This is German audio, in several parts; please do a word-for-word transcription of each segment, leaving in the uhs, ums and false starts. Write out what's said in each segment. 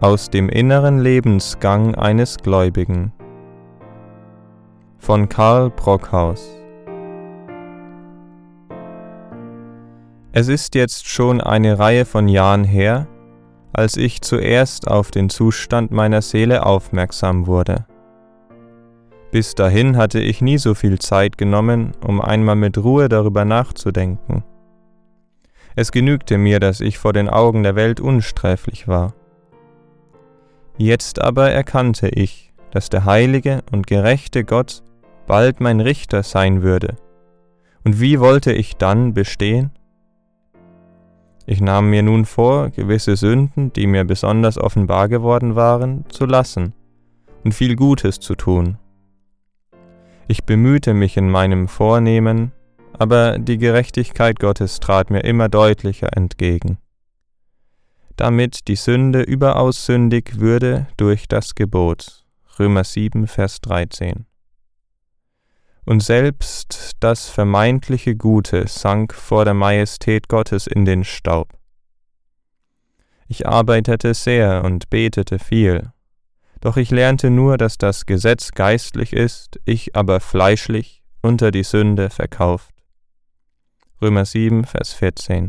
Aus dem inneren Lebensgang eines Gläubigen von Karl Brockhaus. Es ist jetzt schon eine Reihe von Jahren her, als ich zuerst auf den Zustand meiner Seele aufmerksam wurde. Bis dahin hatte ich nie so viel Zeit genommen, um einmal mit Ruhe darüber nachzudenken. Es genügte mir, dass ich vor den Augen der Welt unsträflich war. Jetzt aber erkannte ich, dass der heilige und gerechte Gott bald mein Richter sein würde. Und wie wollte ich dann bestehen? Ich nahm mir nun vor, gewisse Sünden, die mir besonders offenbar geworden waren, zu lassen und viel Gutes zu tun. Ich bemühte mich in meinem Vornehmen, aber die Gerechtigkeit Gottes trat mir immer deutlicher entgegen, damit die Sünde überaus sündig würde durch das Gebot. Römer sieben, Vers dreizehn. Und selbst das vermeintliche Gute sank vor der Majestät Gottes in den Staub. Ich arbeitete sehr und betete viel, doch ich lernte nur, dass das Gesetz geistlich ist, ich aber fleischlich unter die Sünde verkauft. Römer sieben, Vers vierzehn.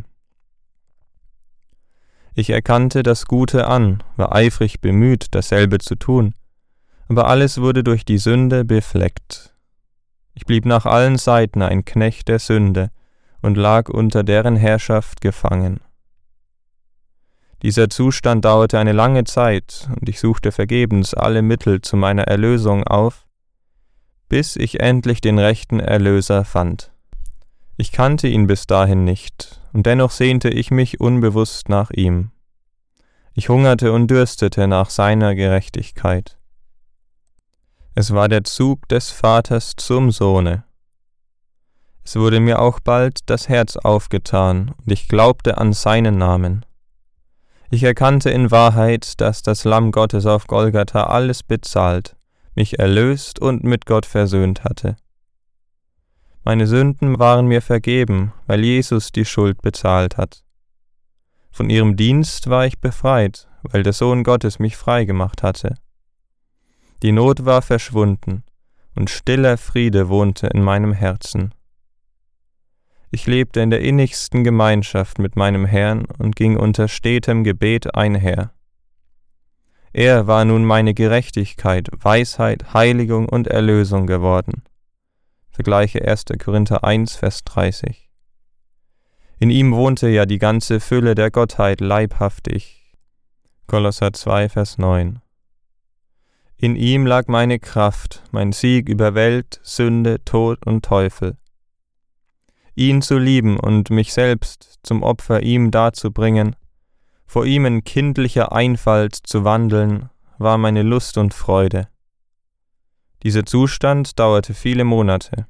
Ich erkannte das Gute an, war eifrig bemüht, dasselbe zu tun, aber alles wurde durch die Sünde befleckt. Ich blieb nach allen Seiten ein Knecht der Sünde und lag unter deren Herrschaft gefangen. Dieser Zustand dauerte eine lange Zeit, und ich suchte vergebens alle Mittel zu meiner Erlösung auf, bis ich endlich den rechten Erlöser fand. Ich kannte ihn bis dahin nicht, und dennoch sehnte ich mich unbewusst nach ihm. Ich hungerte und dürstete nach seiner Gerechtigkeit. Es war der Zug des Vaters zum Sohne. Es wurde mir auch bald das Herz aufgetan, und ich glaubte an seinen Namen. Ich erkannte in Wahrheit, dass das Lamm Gottes auf Golgatha alles bezahlt, mich erlöst und mit Gott versöhnt hatte. Meine Sünden waren mir vergeben, weil Jesus die Schuld bezahlt hat. Von ihrem Dienst war ich befreit, weil der Sohn Gottes mich frei gemacht hatte. Die Not war verschwunden, und stiller Friede wohnte in meinem Herzen. Ich lebte in der innigsten Gemeinschaft mit meinem Herrn und ging unter stetem Gebet einher. Er war nun meine Gerechtigkeit, Weisheit, Heiligung und Erlösung geworden. Vergleiche erster Korinther eins, Vers dreißig. In ihm wohnte ja die ganze Fülle der Gottheit leibhaftig. Kolosser zwei, Vers neun. In ihm lag meine Kraft, mein Sieg über Welt, Sünde, Tod und Teufel. Ihn zu lieben und mich selbst zum Opfer ihm darzubringen, vor ihm in kindlicher Einfalt zu wandeln, war meine Lust und Freude. Dieser Zustand dauerte viele Monate.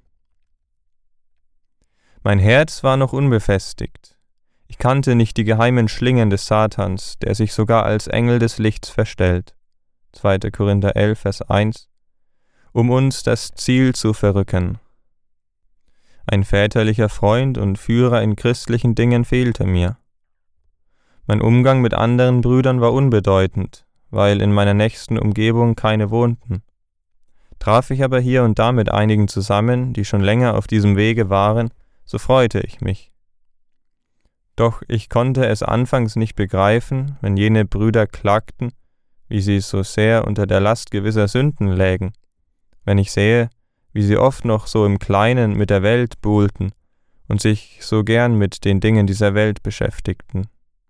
Mein Herz war noch unbefestigt. Ich kannte nicht die geheimen Schlingen des Satans, der sich sogar als Engel des Lichts verstellt. zweiter Korinther elf, Vers eins, um uns das Ziel zu verrücken. Ein väterlicher Freund und Führer in christlichen Dingen fehlte mir. Mein Umgang mit anderen Brüdern war unbedeutend, weil in meiner nächsten Umgebung keine wohnten. Traf ich aber hier und da mit einigen zusammen, die schon länger auf diesem Wege waren, so freute ich mich. Doch ich konnte es anfangs nicht begreifen, wenn jene Brüder klagten, wie sie so sehr unter der Last gewisser Sünden lägen, wenn ich sehe, wie sie oft noch so im Kleinen mit der Welt buhlten und sich so gern mit den Dingen dieser Welt beschäftigten.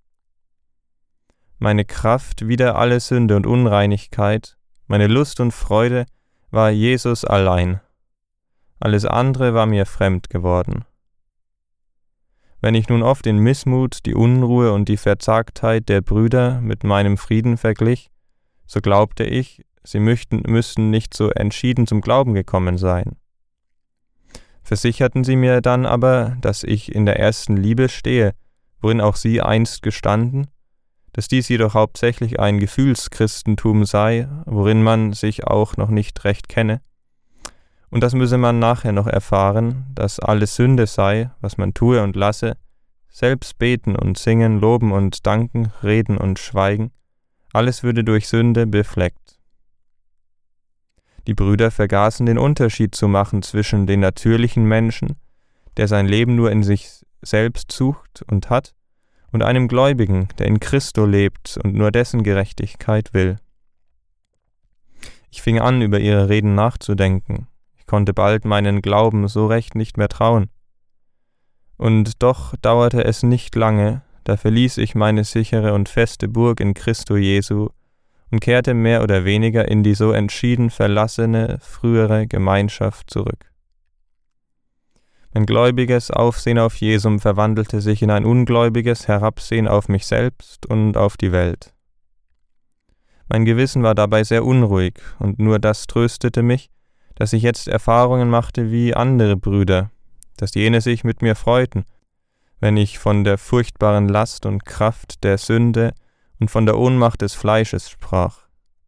Meine Kraft wider alle Sünde und Unreinigkeit, meine Lust und Freude war Jesus allein. Alles andere war mir fremd geworden. Wenn ich nun oft den Missmut, die Unruhe und die Verzagtheit der Brüder mit meinem Frieden verglich, so glaubte ich, sie möchten, müssten nicht so entschieden zum Glauben gekommen sein. Versicherten sie mir dann aber, dass ich in der ersten Liebe stehe, worin auch sie einst gestanden, dass dies jedoch hauptsächlich ein Gefühlschristentum sei, worin man sich auch noch nicht recht kenne, und das müsse man nachher noch erfahren, dass alles Sünde sei, was man tue und lasse, selbst beten und singen, loben und danken, reden und schweigen, Alles würde durch Sünde befleckt. Die Brüder vergaßen den Unterschied zu machen zwischen den natürlichen Menschen, der sein Leben nur in sich selbst sucht und hat, und einem Gläubigen, der in Christo lebt und nur dessen Gerechtigkeit will. Ich fing an, über ihre Reden nachzudenken. Ich konnte bald meinen Glauben so recht nicht mehr trauen. Und doch dauerte es nicht lange, da verließ ich meine sichere und feste Burg in Christo Jesu und kehrte mehr oder weniger in die so entschieden verlassene, frühere Gemeinschaft zurück. Mein gläubiges Aufsehen auf Jesum verwandelte sich in ein ungläubiges Herabsehen auf mich selbst und auf die Welt. Mein Gewissen war dabei sehr unruhig, und nur das tröstete mich, dass ich jetzt Erfahrungen machte wie andere Brüder, dass jene sich mit mir freuten, wenn ich von der furchtbaren Last und Kraft der Sünde und von der Ohnmacht des Fleisches sprach.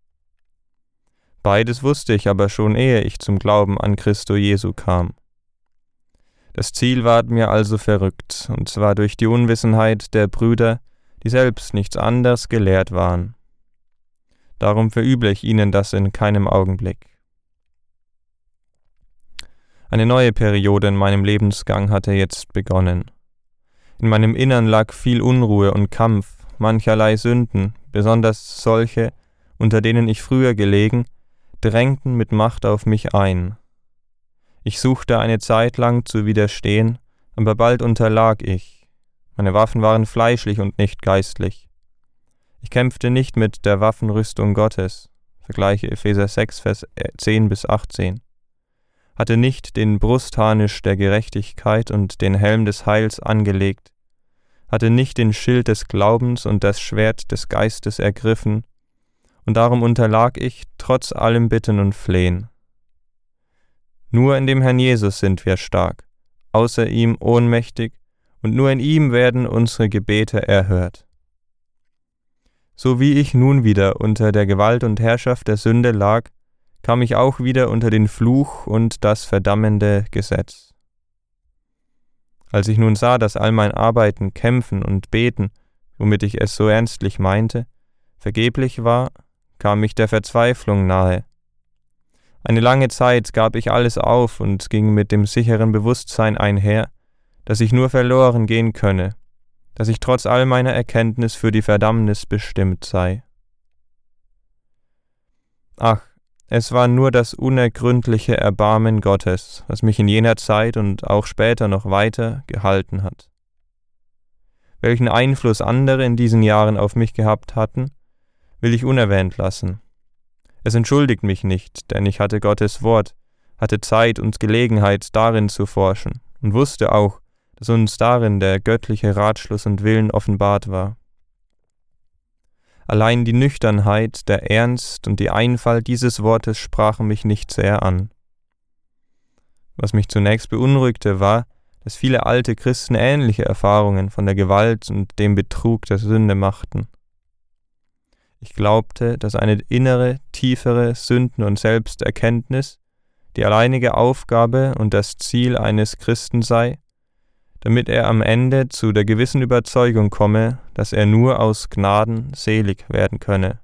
Beides wusste ich aber schon, ehe ich zum Glauben an Christo Jesu kam. Das Ziel ward mir also verrückt, und zwar durch die Unwissenheit der Brüder, die selbst nichts anderes gelehrt waren. Darum verüble ich ihnen das in keinem Augenblick. Eine neue Periode in meinem Lebensgang hatte jetzt begonnen. In meinem Innern lag viel Unruhe und Kampf, mancherlei Sünden, besonders solche, unter denen ich früher gelegen, drängten mit Macht auf mich ein. Ich suchte eine Zeit lang zu widerstehen, aber bald unterlag ich. Meine Waffen waren fleischlich und nicht geistlich. Ich kämpfte nicht mit der Waffenrüstung Gottes, vergleiche Epheser sechs, Vers zehn bis achtzehn, hatte nicht den Brustharnisch der Gerechtigkeit und den Helm des Heils angelegt, hatte nicht den Schild des Glaubens und das Schwert des Geistes ergriffen, und darum unterlag ich trotz allem Bitten und Flehen. Nur in dem Herrn Jesus sind wir stark, außer ihm ohnmächtig, und nur in ihm werden unsere Gebete erhört. So wie ich nun wieder unter der Gewalt und Herrschaft der Sünde lag, kam ich auch wieder unter den Fluch und das verdammende Gesetz. Als ich nun sah, dass all mein Arbeiten, Kämpfen und Beten, womit ich es so ernstlich meinte, vergeblich war, kam ich der Verzweiflung nahe. Eine lange Zeit gab ich alles auf und ging mit dem sicheren Bewusstsein einher, dass ich nur verloren gehen könne, dass ich trotz all meiner Erkenntnis für die Verdammnis bestimmt sei. Ach, es war nur das unergründliche Erbarmen Gottes, was mich in jener Zeit und auch später noch weiter gehalten hat. Welchen Einfluss andere in diesen Jahren auf mich gehabt hatten, will ich unerwähnt lassen. Es entschuldigt mich nicht, denn ich hatte Gottes Wort, hatte Zeit und Gelegenheit, darin zu forschen, und wusste auch, dass uns darin der göttliche Ratschluss und Willen offenbart war. Allein die Nüchternheit, der Ernst und die Einfalt dieses Wortes sprachen mich nicht sehr an. Was mich zunächst beunruhigte, war, dass viele alte Christen ähnliche Erfahrungen von der Gewalt und dem Betrug der Sünde machten. Ich glaubte, dass eine innere, tiefere Sünden- und Selbsterkenntnis die alleinige Aufgabe und das Ziel eines Christen sei, damit er am Ende zu der gewissen Überzeugung komme, dass er nur aus Gnaden selig werden könne.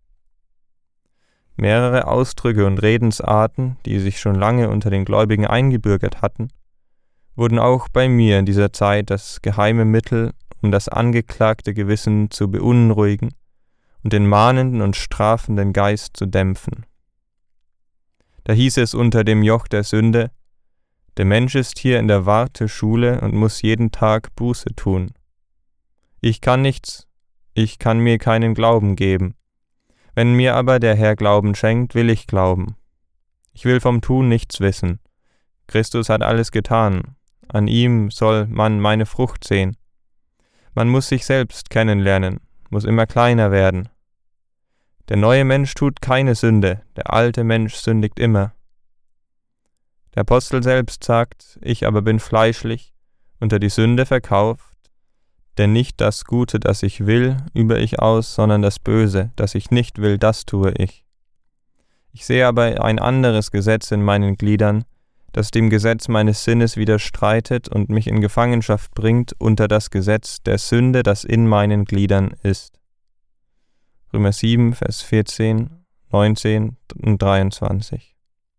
Mehrere Ausdrücke und Redensarten, die sich schon lange unter den Gläubigen eingebürgert hatten, wurden auch bei mir in dieser Zeit das geheime Mittel, um das angeklagte Gewissen zu beunruhigen und den mahnenden und strafenden Geist zu dämpfen. Da hieß es unter dem Joch der Sünde: Der Mensch ist hier in der Warteschule und muss jeden Tag Buße tun. Ich kann nichts, ich kann mir keinen Glauben geben. Wenn mir aber der Herr Glauben schenkt, will ich glauben. Ich will vom Tun nichts wissen. Christus hat alles getan. An ihm soll man meine Frucht sehen. Man muss sich selbst kennenlernen, muss immer kleiner werden. Der neue Mensch tut keine Sünde, der alte Mensch sündigt immer. Der Apostel selbst sagt: Ich aber bin fleischlich, unter die Sünde verkauft, denn nicht das Gute, das ich will, übe ich aus, sondern das Böse, das ich nicht will, das tue ich. Ich sehe aber ein anderes Gesetz in meinen Gliedern, das dem Gesetz meines Sinnes widerstreitet und mich in Gefangenschaft bringt unter das Gesetz der Sünde, das in meinen Gliedern ist. Römer sieben, Vers vierzehn, neunzehn und dreiundzwanzig.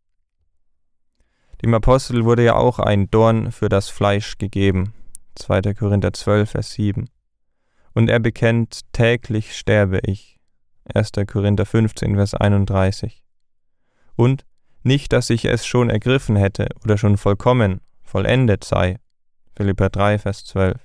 Dem Apostel wurde ja auch ein Dorn für das Fleisch gegeben, zweiter Korinther zwölf, Vers sieben. Und er bekennt, täglich sterbe ich, erster Korinther fünfzehn, Vers einunddreißig. Und nicht, dass ich es schon ergriffen hätte oder schon vollkommen, vollendet sei, Philipper drei, Vers zwölf.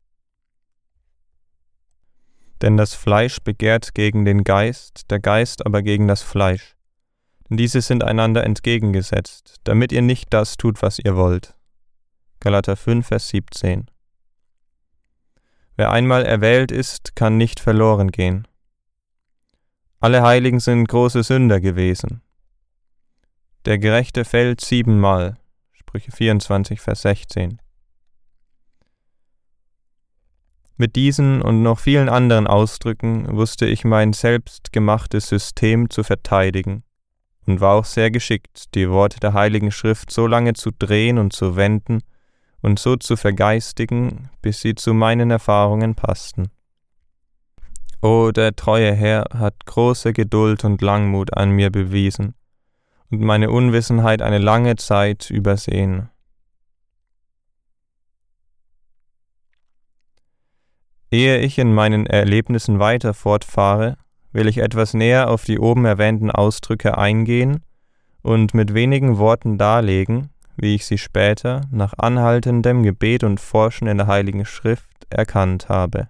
Denn das Fleisch begehrt gegen den Geist, der Geist aber gegen das Fleisch. Denn diese sind einander entgegengesetzt, damit ihr nicht das tut, was ihr wollt. Galater fünf, Vers siebzehn. Wer einmal erwählt ist, kann nicht verloren gehen. Alle Heiligen sind große Sünder gewesen. Der Gerechte fällt siebenmal, Sprüche vierundzwanzig, Vers sechzehn. Mit diesen und noch vielen anderen Ausdrücken wusste ich mein selbstgemachtes System zu verteidigen und war auch sehr geschickt, die Worte der Heiligen Schrift so lange zu drehen und zu wenden und so zu vergeistigen, bis sie zu meinen Erfahrungen passten. O, der treue Herr hat große Geduld und Langmut an mir bewiesen und meine Unwissenheit eine lange Zeit übersehen. Ehe ich in meinen Erlebnissen weiter fortfahre, will ich etwas näher auf die oben erwähnten Ausdrücke eingehen und mit wenigen Worten darlegen, wie ich sie später nach anhaltendem Gebet und Forschen in der Heiligen Schrift erkannt habe.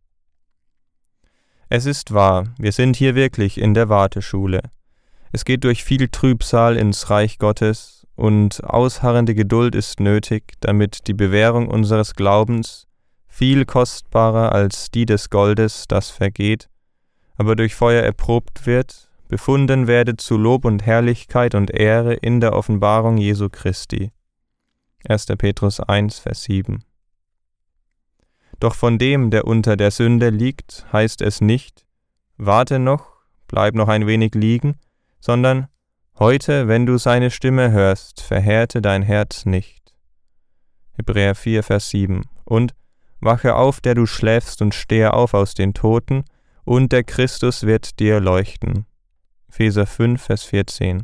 Es ist wahr, wir sind hier wirklich in der Warteschule. Es geht durch viel Trübsal ins Reich Gottes und ausharrende Geduld ist nötig, damit die Bewährung unseres Glaubens, viel kostbarer als die des Goldes, das vergeht, aber durch Feuer erprobt wird, befunden werde zu Lob und Herrlichkeit und Ehre in der Offenbarung Jesu Christi. erster Petrus eins, Vers sieben. Doch von dem, der unter der Sünde liegt, heißt es nicht, warte noch, bleib noch ein wenig liegen, sondern heute, wenn du seine Stimme hörst, verhärte dein Herz nicht. Hebräer vier, Vers sieben. Und wache auf, der du schläfst, und stehe auf aus den Toten, und der Christus wird dir leuchten. Epheser fünf, Vers vierzehn.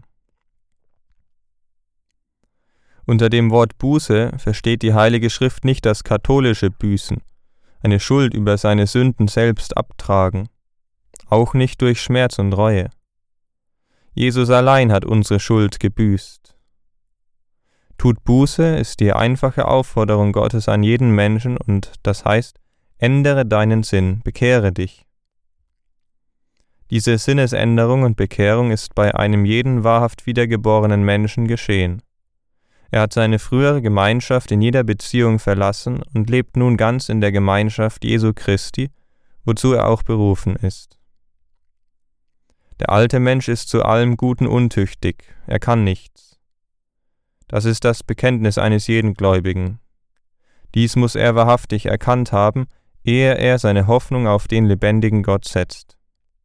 Unter dem Wort Buße versteht die Heilige Schrift nicht das katholische Büßen, eine Schuld über seine Sünden selbst abtragen, auch nicht durch Schmerz und Reue. Jesus allein hat unsere Schuld gebüßt. Tut Buße ist die einfache Aufforderung Gottes an jeden Menschen und das heißt, ändere deinen Sinn, bekehre dich. Diese Sinnesänderung und Bekehrung ist bei einem jeden wahrhaft wiedergeborenen Menschen geschehen. Er hat seine frühere Gemeinschaft in jeder Beziehung verlassen und lebt nun ganz in der Gemeinschaft Jesu Christi, wozu er auch berufen ist. Der alte Mensch ist zu allem Guten untüchtig, er kann nichts. Das ist das Bekenntnis eines jeden Gläubigen. Dies muss er wahrhaftig erkannt haben, ehe er seine Hoffnung auf den lebendigen Gott setzt.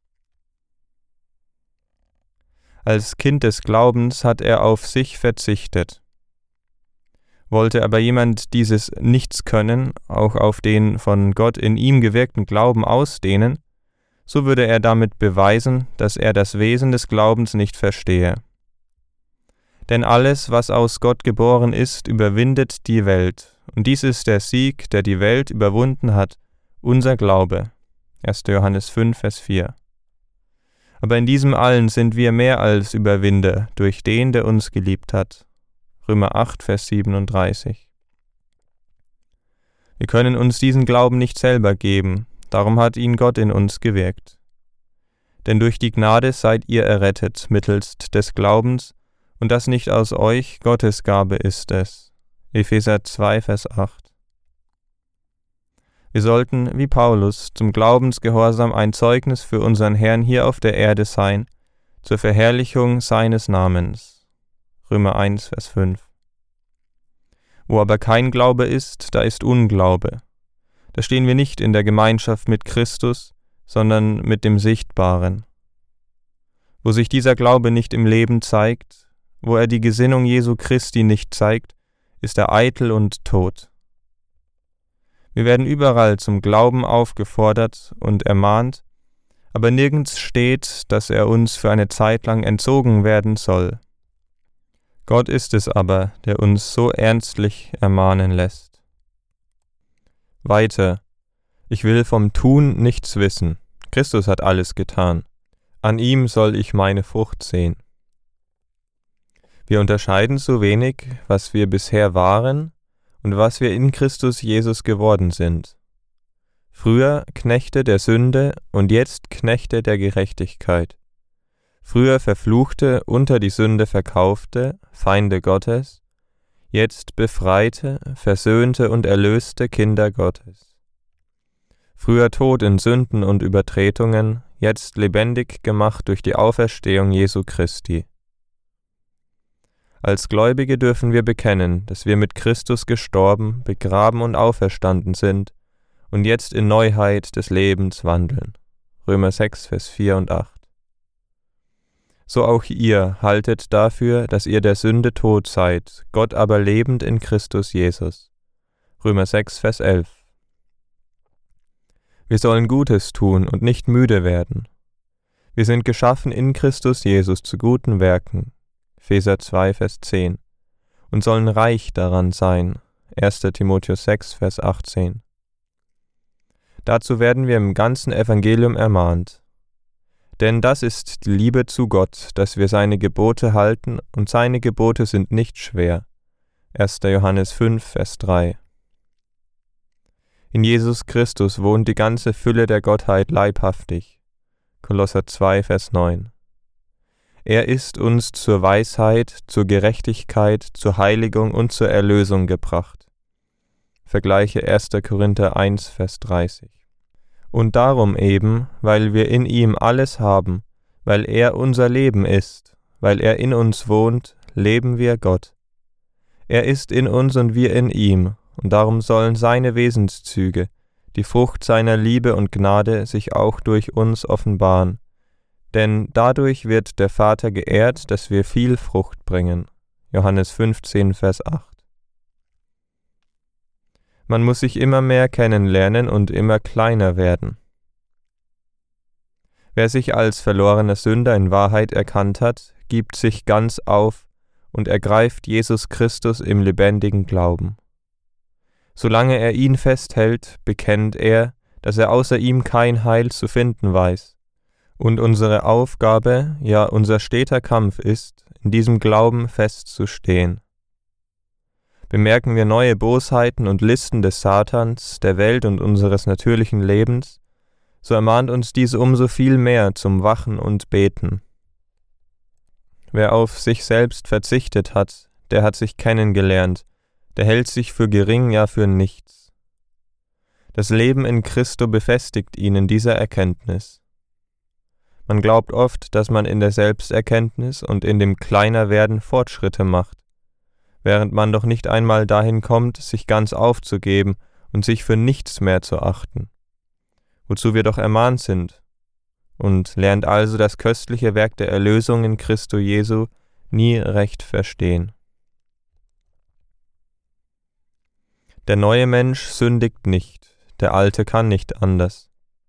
Als Kind des Glaubens hat er auf sich verzichtet. Wollte aber jemand dieses Nichtskönnen auch auf den von Gott in ihm gewirkten Glauben ausdehnen, so würde er damit beweisen, dass er das Wesen des Glaubens nicht verstehe. Denn alles, was aus Gott geboren ist, überwindet die Welt, und dies ist der Sieg, der die Welt überwunden hat, unser Glaube. erster Johannes fünf, Vers vier. Aber in diesem allen sind wir mehr als Überwinder durch den, der uns geliebt hat. Römer acht, Vers siebenunddreißig. Wir können uns diesen Glauben nicht selber geben, darum hat ihn Gott in uns gewirkt. Denn durch die Gnade seid ihr errettet mittels des Glaubens, und das nicht aus euch, Gottes Gabe ist es. Epheser zwei, Vers acht. Wir sollten, wie Paulus, zum Glaubensgehorsam ein Zeugnis für unseren Herrn hier auf der Erde sein, zur Verherrlichung seines Namens. Römer eins, Vers fünf. Wo aber kein Glaube ist, da ist Unglaube. Da stehen wir nicht in der Gemeinschaft mit Christus, sondern mit dem Sichtbaren. Wo sich dieser Glaube nicht im Leben zeigt, wo er die Gesinnung Jesu Christi nicht zeigt, ist er eitel und tot. Wir werden überall zum Glauben aufgefordert und ermahnt, aber nirgends steht, dass er uns für eine Zeit lang entzogen werden soll. Gott ist es aber, der uns so ernstlich ermahnen lässt. Weiter: Ich will vom Tun nichts wissen. Christus hat alles getan. An ihm soll ich meine Frucht sehen. Wir unterscheiden so wenig, was wir bisher waren und was wir in Christus Jesus geworden sind. Früher Knechte der Sünde und jetzt Knechte der Gerechtigkeit. Früher Verfluchte, unter die Sünde verkaufte, Feinde Gottes, jetzt befreite, versöhnte und erlöste Kinder Gottes. Früher tot in Sünden und Übertretungen, jetzt lebendig gemacht durch die Auferstehung Jesu Christi. Als Gläubige dürfen wir bekennen, dass wir mit Christus gestorben, begraben und auferstanden sind und jetzt in Neuheit des Lebens wandeln. Römer sechs, Vers vier und acht. So auch ihr haltet dafür, dass ihr der Sünde tot seid, Gott aber lebend in Christus Jesus. Römer sechs, Vers elf. Wir sollen Gutes tun und nicht müde werden. Wir sind geschaffen in Christus Jesus zu guten Werken. Epheser zwei, Vers zehn, und sollen reich daran sein, erster Timotheus sechs, Vers achtzehn. Dazu werden wir im ganzen Evangelium ermahnt. Denn das ist die Liebe zu Gott, dass wir seine Gebote halten, und seine Gebote sind nicht schwer. erster Johannes fünf, Vers drei. In Jesus Christus wohnt die ganze Fülle der Gottheit leibhaftig. Kolosser zwei, Vers neun. Er ist uns zur Weisheit, zur Gerechtigkeit, zur Heiligung und zur Erlösung gebracht. Vergleiche erster Korinther eins, Vers dreißig. Und darum eben, weil wir in ihm alles haben, weil er unser Leben ist, weil er in uns wohnt, leben wir Gott. Er ist in uns und wir in ihm, und darum sollen seine Wesenszüge, die Frucht seiner Liebe und Gnade, sich auch durch uns offenbaren. Denn dadurch wird der Vater geehrt, dass wir viel Frucht bringen. Johannes fünfzehn, Vers acht. Man muss sich immer mehr kennenlernen und immer kleiner werden. Wer sich als verlorener Sünder in Wahrheit erkannt hat, gibt sich ganz auf und ergreift Jesus Christus im lebendigen Glauben. Solange er ihn festhält, bekennt er, dass er außer ihm kein Heil zu finden weiß. Und unsere Aufgabe, ja unser steter Kampf ist, in diesem Glauben festzustehen. Bemerken wir neue Bosheiten und Listen des Satans, der Welt und unseres natürlichen Lebens, so ermahnt uns dies umso viel mehr zum Wachen und Beten. Wer auf sich selbst verzichtet hat, der hat sich kennengelernt, der hält sich für gering, ja für nichts. Das Leben in Christo befestigt ihn in dieser Erkenntnis. Man glaubt oft, dass man in der Selbsterkenntnis und in dem Kleinerwerden Fortschritte macht, während man doch nicht einmal dahin kommt, sich ganz aufzugeben und sich für nichts mehr zu achten, wozu wir doch ermahnt sind, und lernt also das köstliche Werk der Erlösung in Christo Jesu nie recht verstehen. Der neue Mensch sündigt nicht, der alte kann nicht anders.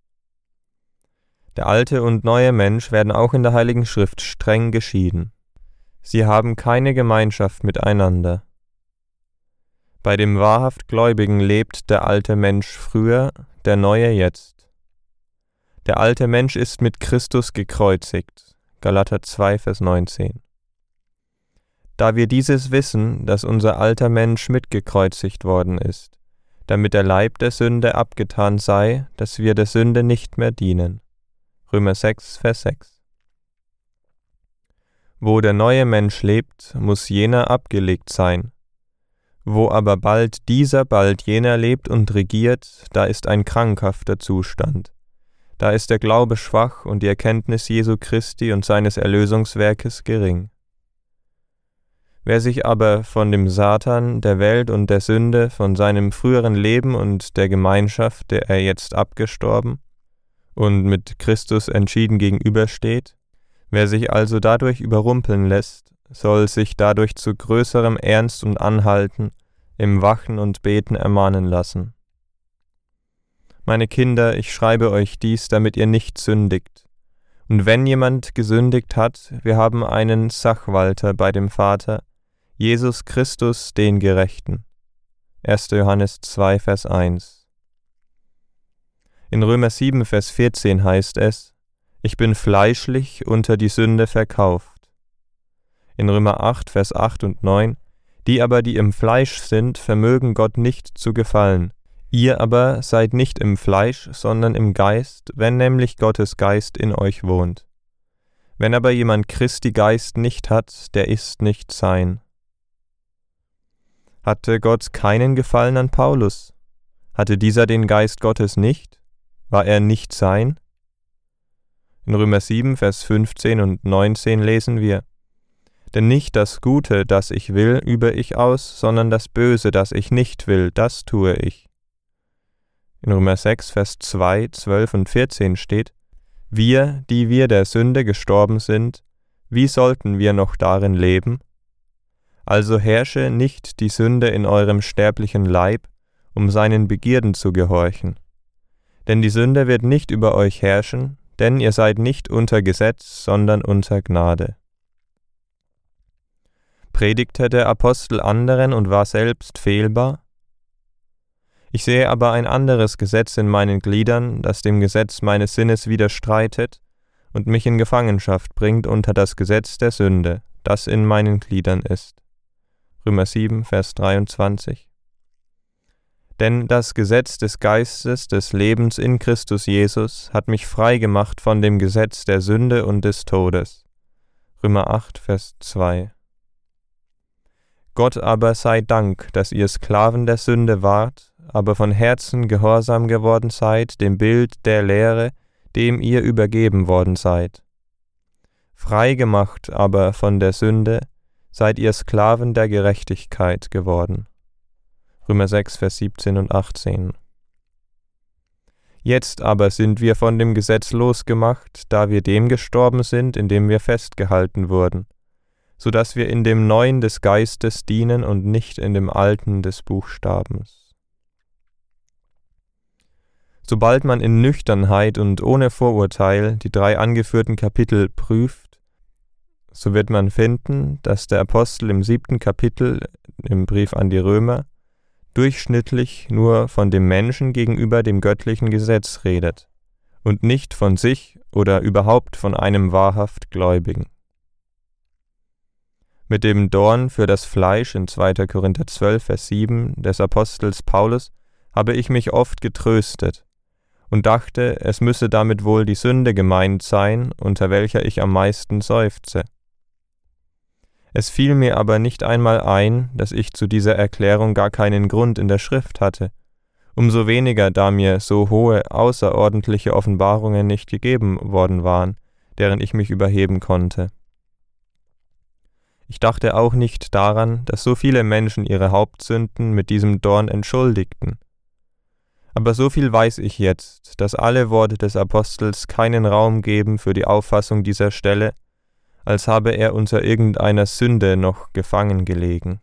Der alte und neue Mensch werden auch in der Heiligen Schrift streng geschieden. Sie haben keine Gemeinschaft miteinander. Bei dem wahrhaft Gläubigen lebt der alte Mensch früher, der neue jetzt. Der alte Mensch ist mit Christus gekreuzigt. Galater zwei, Vers neunzehn. Da wir dieses wissen, dass unser alter Mensch mitgekreuzigt worden ist, damit der Leib der Sünde abgetan sei, dass wir der Sünde nicht mehr dienen. Römer sechs, Vers sechs. Wo der neue Mensch lebt, muss jener abgelegt sein. Wo aber bald dieser, bald jener lebt und regiert, da ist ein krankhafter Zustand. Da ist der Glaube schwach und die Erkenntnis Jesu Christi und seines Erlösungswerkes gering. Wer sich aber von dem Satan, der Welt und der Sünde, von seinem früheren Leben und der Gemeinschaft, der er jetzt abgestorben und mit Christus entschieden gegenübersteht, wer sich also dadurch überrumpeln lässt, soll sich dadurch zu größerem Ernst und Anhalten im Wachen und Beten ermahnen lassen. Meine Kinder, ich schreibe euch dies, damit ihr nicht sündigt. Und wenn jemand gesündigt hat, wir haben einen Sachwalter bei dem Vater, Jesus Christus, den Gerechten. erster Johannes zwei, Vers eins. In Römer sieben, Vers vierzehn heißt es, ich bin fleischlich unter die Sünde verkauft. In Römer acht, Vers acht und neun, die aber, die im Fleisch sind, vermögen Gott nicht zu gefallen. Ihr aber seid nicht im Fleisch, sondern im Geist, wenn nämlich Gottes Geist in euch wohnt. Wenn aber jemand Christi Geist nicht hat, der ist nicht sein. Hatte Gott keinen Gefallen an Paulus? Hatte dieser den Geist Gottes nicht? War er nicht sein? In Römer sieben, Vers fünfzehn und neunzehn lesen wir, denn nicht das Gute, das ich will, übe ich aus, sondern das Böse, das ich nicht will, das tue ich. In Römer sechs, Vers zwei, zwölf und vierzehn steht, wir, die wir der Sünde gestorben sind, wie sollten wir noch darin leben? Also herrsche nicht die Sünde in eurem sterblichen Leib, um seinen Begierden zu gehorchen. Denn die Sünde wird nicht über euch herrschen, denn ihr seid nicht unter Gesetz, sondern unter Gnade. Predigte der Apostel anderen und war selbst fehlbar? Ich sehe aber ein anderes Gesetz in meinen Gliedern, das dem Gesetz meines Sinnes widerstreitet und mich in Gefangenschaft bringt unter das Gesetz der Sünde, das in meinen Gliedern ist. Römer sieben, Vers dreiundzwanzig. Denn das Gesetz des Geistes des Lebens in Christus Jesus hat mich frei gemacht von dem Gesetz der Sünde und des Todes. Römer acht, Vers zwei. Gott aber sei Dank, dass ihr Sklaven der Sünde wart, aber von Herzen gehorsam geworden seid dem Bild der Lehre, dem ihr übergeben worden seid. Frei gemacht aber von der Sünde, seid ihr Sklaven der Gerechtigkeit geworden. Römer sechs, Vers siebzehn und achtzehn. Jetzt aber sind wir von dem Gesetz losgemacht, da wir dem gestorben sind, in dem wir festgehalten wurden, so dass wir in dem Neuen des Geistes dienen und nicht in dem Alten des Buchstabens. Sobald man in Nüchternheit und ohne Vorurteil die drei angeführten Kapitel prüft, so wird man finden, dass der Apostel im siebten Kapitel im Brief an die Römer durchschnittlich nur von dem Menschen gegenüber dem göttlichen Gesetz redet und nicht von sich oder überhaupt von einem wahrhaft Gläubigen. Mit dem Dorn für das Fleisch in zweiter Korinther zwölf, Vers sieben des Apostels Paulus habe ich mich oft getröstet und dachte, es müsse damit wohl die Sünde gemeint sein, unter welcher ich am meisten seufze. Es fiel mir aber nicht einmal ein, dass ich zu dieser Erklärung gar keinen Grund in der Schrift hatte, umso weniger, da mir so hohe, außerordentliche Offenbarungen nicht gegeben worden waren, deren ich mich überheben konnte. Ich dachte auch nicht daran, dass so viele Menschen ihre Hauptsünden mit diesem Dorn entschuldigten. Aber so viel weiß ich jetzt, dass alle Worte des Apostels keinen Raum geben für die Auffassung dieser Stelle, als habe er unter irgendeiner Sünde noch gefangen gelegen.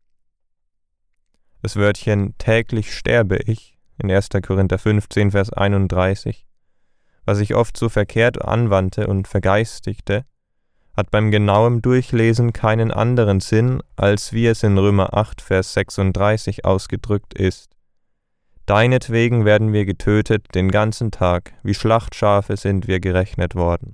Das Wörtchen täglich sterbe ich in erster Korinther fünfzehn, Vers einunddreißig, was ich oft so verkehrt anwandte und vergeistigte, hat beim genauen Durchlesen keinen anderen Sinn, als wie es in Römer acht, Vers sechsunddreißig ausgedrückt ist. Deinetwegen werden wir getötet den ganzen Tag, wie Schlachtschafe sind wir gerechnet worden.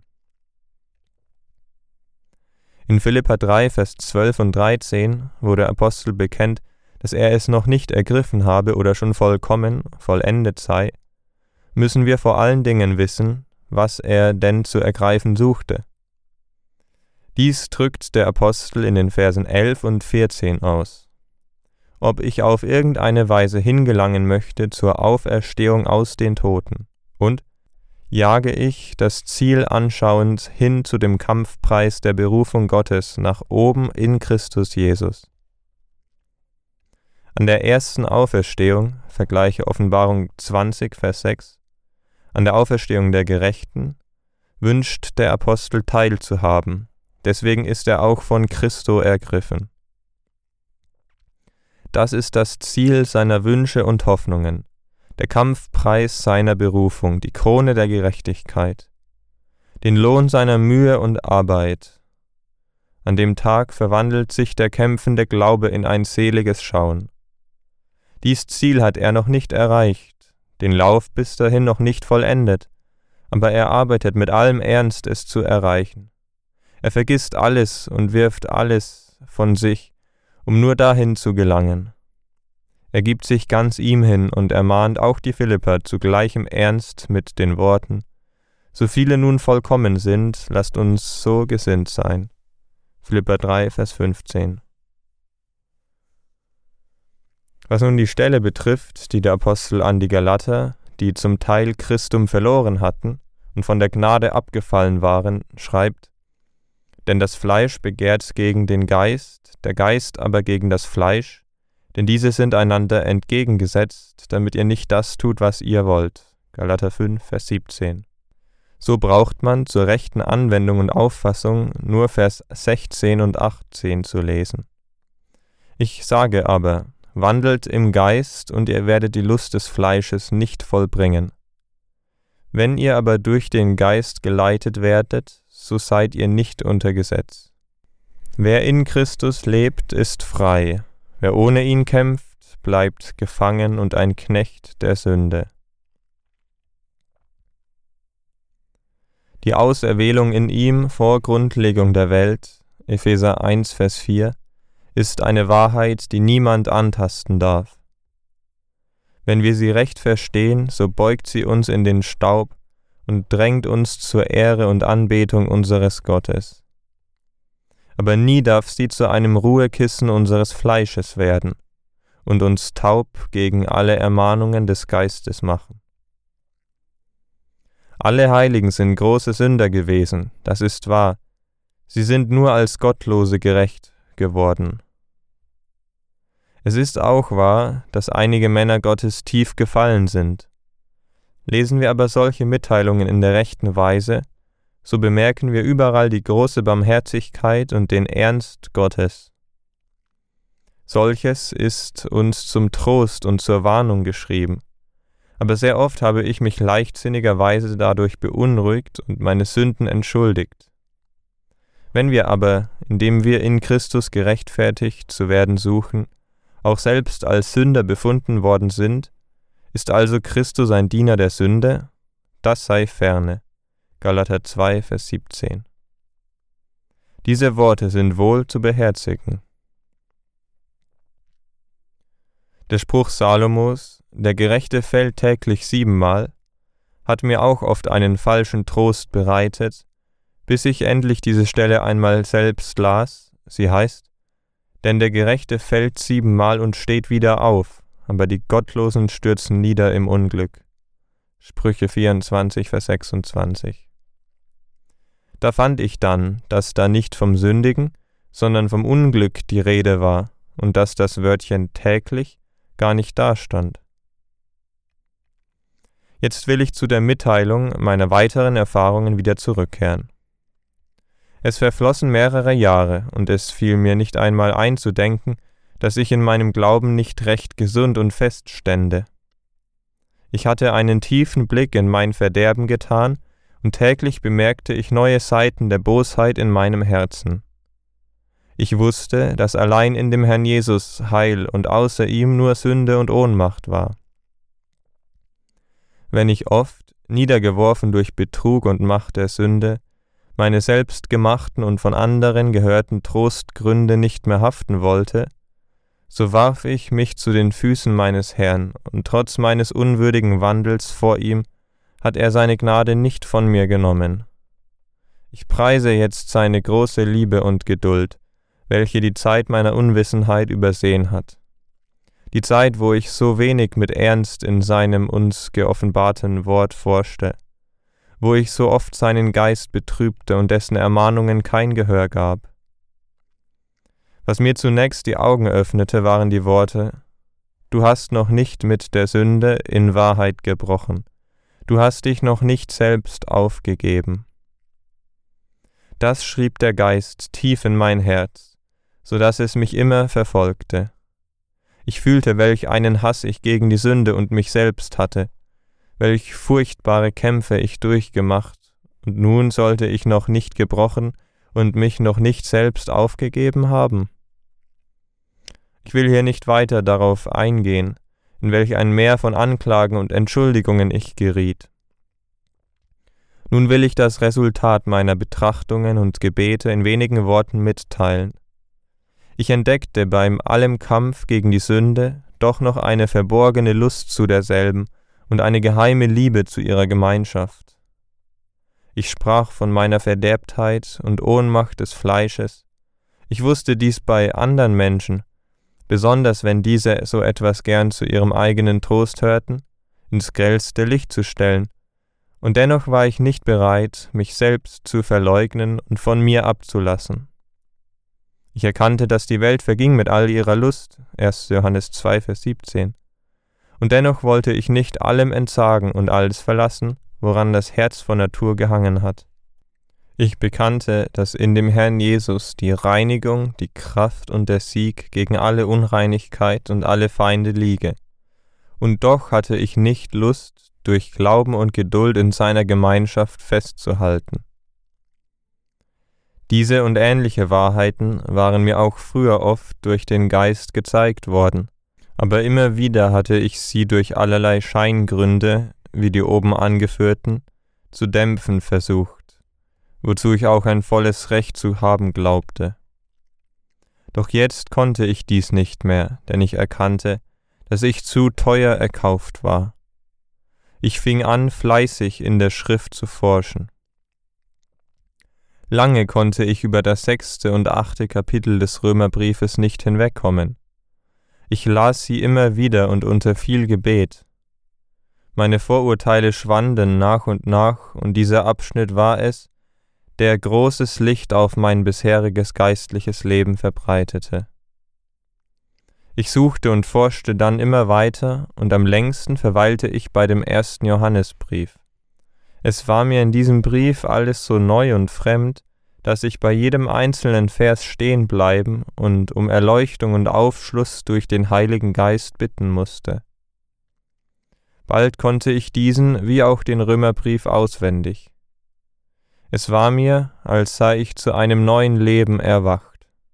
In Philipper drei, Vers zwölf und dreizehn, wo der Apostel bekennt, dass er es noch nicht ergriffen habe oder schon vollkommen, vollendet sei, müssen wir vor allen Dingen wissen, was er denn zu ergreifen suchte. Dies drückt der Apostel in den Versen elf und vierzehn aus. Ob ich auf irgendeine Weise hingelangen möchte zur Auferstehung aus den Toten und jage ich, das Ziel anschauend, hin zu dem Kampfpreis der Berufung Gottes nach oben in Christus Jesus. An der ersten Auferstehung, vergleiche Offenbarung zwanzig, Vers sechs, an der Auferstehung der Gerechten, wünscht der Apostel teilzuhaben, deswegen ist er auch von Christo ergriffen. Das ist das Ziel seiner Wünsche und Hoffnungen, der Kampfpreis seiner Berufung, die Krone der Gerechtigkeit, den Lohn seiner Mühe und Arbeit. An dem Tag verwandelt sich der kämpfende Glaube in ein seliges Schauen. Dies Ziel hat er noch nicht erreicht, den Lauf bis dahin noch nicht vollendet, aber er arbeitet mit allem Ernst, es zu erreichen. Er vergisst alles und wirft alles von sich, um nur dahin zu gelangen. Er gibt sich ganz ihm hin und ermahnt auch die Philipper zu gleichem Ernst mit den Worten: So viele nun vollkommen sind, lasst uns so gesinnt sein. Philipper drei, Vers fünfzehn. Was nun die Stelle betrifft, die der Apostel an die Galater, die zum Teil Christum verloren hatten und von der Gnade abgefallen waren, schreibt: Denn das Fleisch begehrt gegen den Geist, der Geist aber gegen das Fleisch, denn diese sind einander entgegengesetzt, damit ihr nicht das tut, was ihr wollt. Galater fünf, Vers siebzehn. So braucht man zur rechten Anwendung und Auffassung nur Vers sechzehn und achtzehn zu lesen. Ich sage aber, wandelt im Geist, und ihr werdet die Lust des Fleisches nicht vollbringen. Wenn ihr aber durch den Geist geleitet werdet, so seid ihr nicht unter Gesetz. Wer in Christus lebt, ist frei. Wer ohne ihn kämpft, bleibt gefangen und ein Knecht der Sünde. Die Auserwählung in ihm vor Grundlegung der Welt, Epheser eins, Vers vier, ist eine Wahrheit, die niemand antasten darf. Wenn wir sie recht verstehen, so beugt sie uns in den Staub und drängt uns zur Ehre und Anbetung unseres Gottes. Aber nie darf sie zu einem Ruhekissen unseres Fleisches werden und uns taub gegen alle Ermahnungen des Geistes machen. Alle Heiligen sind große Sünder gewesen, das ist wahr, sie sind nur als Gottlose gerecht geworden. Es ist auch wahr, dass einige Männer Gottes tief gefallen sind. Lesen wir aber solche Mitteilungen in der rechten Weise, so bemerken wir überall die große Barmherzigkeit und den Ernst Gottes. Solches ist uns zum Trost und zur Warnung geschrieben, aber sehr oft habe ich mich leichtsinnigerweise dadurch beunruhigt und meine Sünden entschuldigt. Wenn wir aber, indem wir in Christus gerechtfertigt zu werden suchen, auch selbst als Sünder befunden worden sind, ist also Christus ein Diener der Sünde? Das sei ferne. Galater zwei, Vers siebzehn. Diese Worte sind wohl zu beherzigen. Der Spruch Salomos, der Gerechte fällt täglich siebenmal, hat mir auch oft einen falschen Trost bereitet, bis ich endlich diese Stelle einmal selbst las. Sie heißt: Denn der Gerechte fällt siebenmal und steht wieder auf, aber die Gottlosen stürzen nieder im Unglück. Sprüche vierundzwanzig, Vers sechsundzwanzig. Da fand ich dann, dass da nicht vom Sündigen, sondern vom Unglück die Rede war und dass das Wörtchen täglich gar nicht dastand. Jetzt will ich zu der Mitteilung meiner weiteren Erfahrungen wieder zurückkehren. Es verflossen mehrere Jahre, und es fiel mir nicht einmal ein zu denken, dass ich in meinem Glauben nicht recht gesund und fest stände. Ich hatte einen tiefen Blick in mein Verderben getan, und täglich bemerkte ich neue Seiten der Bosheit in meinem Herzen. Ich wusste, dass allein in dem Herrn Jesus Heil und außer ihm nur Sünde und Ohnmacht war. Wenn ich oft, niedergeworfen durch Betrug und Macht der Sünde, meine selbstgemachten und von anderen gehörten Trostgründe nicht mehr haften wollte, so warf ich mich zu den Füßen meines Herrn, und trotz meines unwürdigen Wandels vor ihm hat er seine Gnade nicht von mir genommen. Ich preise jetzt seine große Liebe und Geduld, welche die Zeit meiner Unwissenheit übersehen hat. Die Zeit, wo ich so wenig mit Ernst in seinem uns geoffenbarten Wort forschte, wo ich so oft seinen Geist betrübte und dessen Ermahnungen kein Gehör gab. Was mir zunächst die Augen öffnete, waren die Worte: Du hast noch nicht mit der Sünde in Wahrheit gebrochen, du hast dich noch nicht selbst aufgegeben. Das schrieb der Geist tief in mein Herz, so dass es mich immer verfolgte. Ich fühlte, welch einen Hass ich gegen die Sünde und mich selbst hatte, welch furchtbare Kämpfe ich durchgemacht, und nun sollte ich noch nicht gebrochen und mich noch nicht selbst aufgegeben haben? Ich will hier nicht weiter darauf eingehen, in welch ein Meer von Anklagen und Entschuldigungen ich geriet. Nun will ich das Resultat meiner Betrachtungen und Gebete in wenigen Worten mitteilen. Ich entdeckte beim allem Kampf gegen die Sünde doch noch eine verborgene Lust zu derselben und eine geheime Liebe zu ihrer Gemeinschaft. Ich sprach von meiner Verderbtheit und Ohnmacht des Fleisches. Ich wusste dies bei anderen Menschen, besonders wenn diese so etwas gern zu ihrem eigenen Trost hörten, ins grellste Licht zu stellen, und dennoch war ich nicht bereit, mich selbst zu verleugnen und von mir abzulassen. Ich erkannte, dass die Welt verging mit all ihrer Lust, erster Johannes zwei, Vers siebzehn, und dennoch wollte ich nicht allem entsagen und alles verlassen, woran das Herz von Natur gehangen hat. Ich bekannte, dass in dem Herrn Jesus die Reinigung, die Kraft und der Sieg gegen alle Unreinigkeit und alle Feinde liege, und doch hatte ich nicht Lust, durch Glauben und Geduld in seiner Gemeinschaft festzuhalten. Diese und ähnliche Wahrheiten waren mir auch früher oft durch den Geist gezeigt worden, aber immer wieder hatte ich sie durch allerlei Scheingründe, wie die oben angeführten, zu dämpfen versucht, wozu ich auch ein volles Recht zu haben glaubte. Doch jetzt konnte ich dies nicht mehr, denn ich erkannte, dass ich zu teuer erkauft war. Ich fing an, fleißig in der Schrift zu forschen. Lange konnte ich über das sechste und achte Kapitel des Römerbriefes nicht hinwegkommen. Ich las sie immer wieder und unter viel Gebet. Meine Vorurteile schwanden nach und nach, und dieser Abschnitt war es, der großes Licht auf mein bisheriges geistliches Leben verbreitete. Ich suchte und forschte dann immer weiter, und am längsten verweilte ich bei dem ersten Johannesbrief. Es war mir in diesem Brief alles so neu und fremd, dass ich bei jedem einzelnen Vers stehen bleiben und um Erleuchtung und Aufschluss durch den Heiligen Geist bitten musste. Bald konnte ich diesen wie auch den Römerbrief auswendig. Es war mir, als sei ich zu einem neuen Leben erwacht.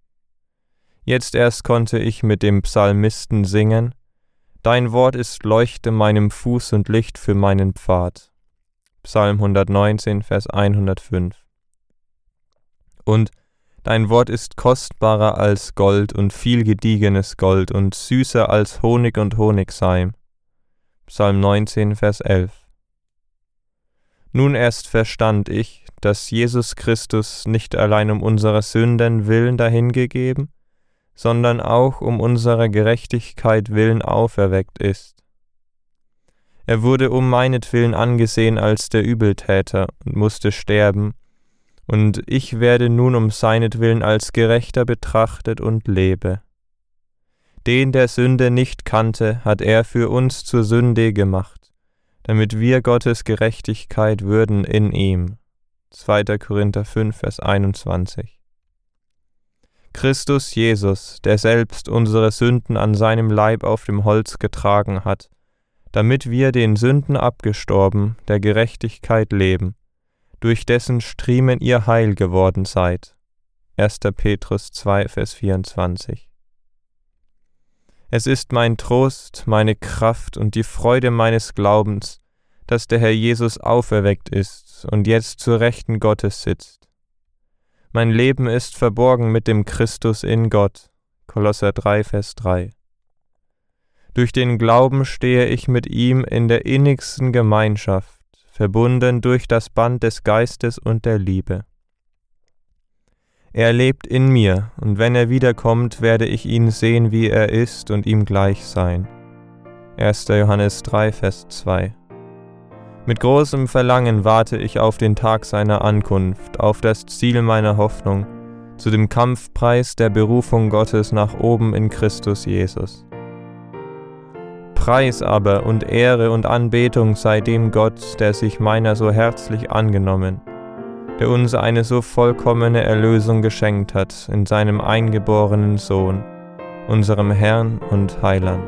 Jetzt erst konnte ich mit dem Psalmisten singen: Dein Wort ist Leuchte meinem Fuß und Licht für meinen Pfad. Psalm hundertneunzehn, Vers hundertfünf. Und dein Wort ist kostbarer als Gold und viel gediegenes Gold und süßer als Honig und Honigseim. Psalm neunzehn, Vers elf. Nun erst verstand ich, dass Jesus Christus nicht allein um unserer Sünden willen dahingegeben, sondern auch um unserer Gerechtigkeit willen auferweckt ist. Er wurde um meinetwillen angesehen als der Übeltäter und musste sterben, und ich werde nun um seinetwillen als Gerechter betrachtet und lebe. Den, der Sünde nicht kannte, hat er für uns zur Sünde gemacht, damit wir Gottes Gerechtigkeit würden in ihm. zweiter Korinther fünf, Vers einundzwanzig. Christus Jesus, der selbst unsere Sünden an seinem Leib auf dem Holz getragen hat, damit wir den Sünden abgestorben, der Gerechtigkeit leben, durch dessen Striemen ihr heil geworden seid. erster Petrus zwei, Vers vierundzwanzig. Es ist mein Trost, meine Kraft und die Freude meines Glaubens, dass der Herr Jesus auferweckt ist und jetzt zur Rechten Gottes sitzt. Mein Leben ist verborgen mit dem Christus in Gott. Kolosser drei, Vers drei. Durch den Glauben stehe ich mit ihm in der innigsten Gemeinschaft, verbunden durch das Band des Geistes und der Liebe. Er lebt in mir, und wenn er wiederkommt, werde ich ihn sehen, wie er ist, und ihm gleich sein. erster Johannes drei, Vers zwei. Mit großem Verlangen warte ich auf den Tag seiner Ankunft, auf das Ziel meiner Hoffnung, zu dem Kampfpreis der Berufung Gottes nach oben in Christus Jesus. Preis aber und Ehre und Anbetung sei dem Gott, der sich meiner so herzlich angenommen, der uns eine so vollkommene Erlösung geschenkt hat in seinem eingeborenen Sohn, unserem Herrn und Heiland.